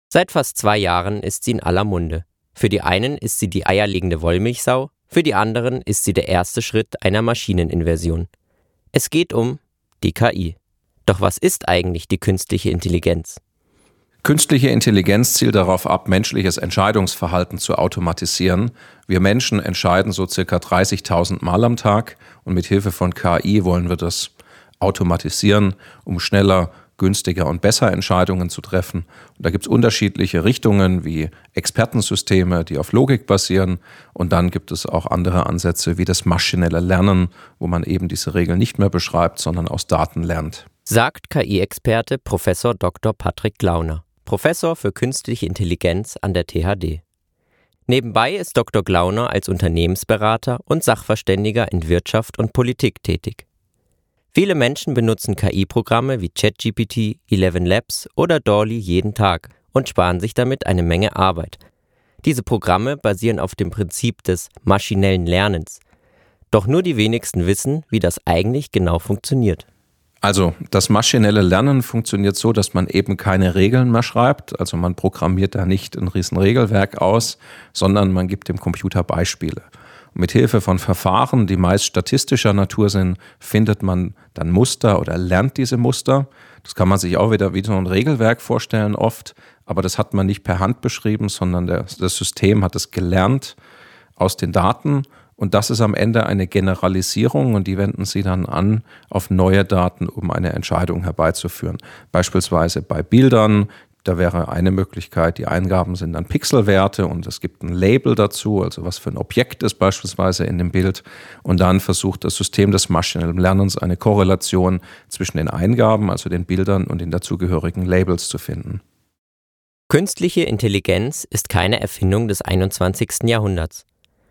Seit fast 2 Jahren ist sie in aller Munde. Für die einen ist sie die eierlegende Wollmilchsau, für die anderen ist sie der erste Schritt einer Maschineninversion. Es geht um die KI. Doch was ist eigentlich die künstliche Intelligenz? Künstliche Intelligenz zielt darauf ab, menschliches Entscheidungsverhalten zu automatisieren. Wir Menschen entscheiden so circa 30.000 Mal am Tag und mit Hilfe von KI wollen wir das automatisieren, um schneller, günstiger und besser Entscheidungen zu treffen. Und da gibt es unterschiedliche Richtungen wie Expertensysteme, die auf Logik basieren. Und dann gibt es auch andere Ansätze wie das maschinelle Lernen, wo man eben diese Regeln nicht mehr beschreibt, sondern aus Daten lernt. Sagt KI-Experte Prof. Dr. Patrick Glauner, Professor für Künstliche Intelligenz an der THD. Nebenbei ist Dr. Glauner als Unternehmensberater und Sachverständiger in Wirtschaft und Politik tätig. Viele Menschen benutzen KI-Programme wie ChatGPT, ElevenLabs oder DALL-E jeden Tag und sparen sich damit eine Menge Arbeit. Diese Programme basieren auf dem Prinzip des maschinellen Lernens. Doch nur die wenigsten wissen, wie das eigentlich genau funktioniert. Also das maschinelle Lernen funktioniert so, dass man eben keine Regeln mehr schreibt. Also man programmiert da nicht ein riesen Regelwerk aus, sondern man gibt dem Computer Beispiele. Und mit Hilfe von Verfahren, die meist statistischer Natur sind, findet man dann Muster oder lernt diese Muster. Das kann man sich auch wieder wie so ein Regelwerk vorstellen oft, aber das hat man nicht per Hand beschrieben, sondern das System hat es gelernt aus den Daten. Und das ist am Ende eine Generalisierung und die wenden Sie dann an auf neue Daten, um eine Entscheidung herbeizuführen. Beispielsweise bei Bildern, da wäre eine Möglichkeit, die Eingaben sind dann Pixelwerte und es gibt ein Label dazu, also was für ein Objekt ist beispielsweise in dem Bild. Und dann versucht das System des maschinellen Lernens eine Korrelation zwischen den Eingaben, also den Bildern und den dazugehörigen Labels zu finden. Künstliche Intelligenz ist keine Erfindung des 21. Jahrhunderts.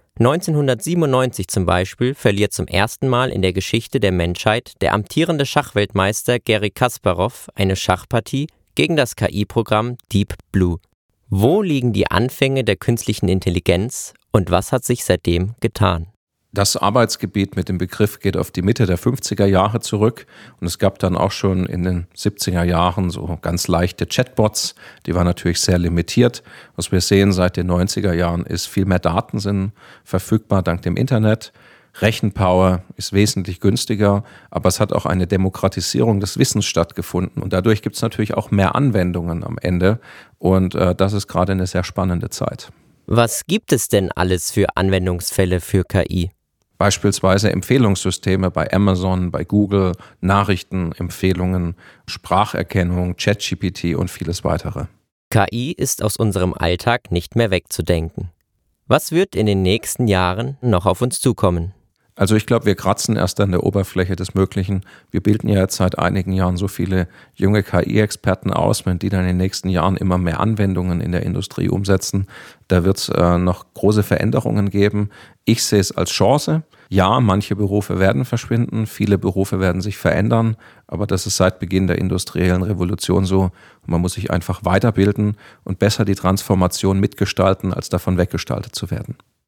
1997 zum Beispiel verliert zum ersten Mal in der Geschichte der Menschheit der amtierende Schachweltmeister Garry Kasparow eine Schachpartie gegen das KI-Programm Deep Blue. Wo liegen die Anfänge der künstlichen Intelligenz und was hat sich seitdem getan? Das Arbeitsgebiet mit dem Begriff geht auf die Mitte der 50er Jahre zurück und es gab dann auch schon in den 70er Jahren so ganz leichte Chatbots, die waren natürlich sehr limitiert. Was wir sehen seit den 90er Jahren ist, viel mehr Daten sind verfügbar dank dem Internet. Rechenpower ist wesentlich günstiger, aber es hat auch eine Demokratisierung des Wissens stattgefunden und dadurch gibt es natürlich auch mehr Anwendungen am Ende und das ist gerade eine sehr spannende Zeit. Was gibt es denn alles für Anwendungsfälle für KI? Beispielsweise Empfehlungssysteme bei Amazon, bei Google, Nachrichtenempfehlungen, Spracherkennung, ChatGPT und vieles weitere. KI ist aus unserem Alltag nicht mehr wegzudenken. Was wird in den nächsten Jahren noch auf uns zukommen? Also ich glaube, wir kratzen erst an der Oberfläche des Möglichen. Wir bilden ja jetzt seit einigen Jahren so viele junge KI-Experten aus, wenn die dann in den nächsten Jahren immer mehr Anwendungen in der Industrie umsetzen. Da wird es noch große Veränderungen geben. Ich sehe es als Chance. Ja, manche Berufe werden verschwinden, viele Berufe werden sich verändern, aber das ist seit Beginn der industriellen Revolution so. Man muss sich einfach weiterbilden und besser die Transformation mitgestalten, als davon weggestaltet zu werden.